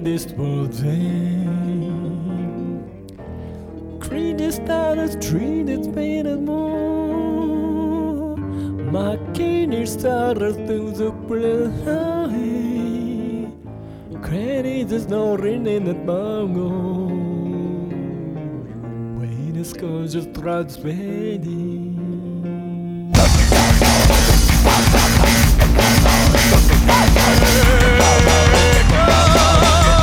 this world create the stars, tree that's made of more. My keener stars through the play. Credit is no rain in the bongo. Wait, the scars just transfading.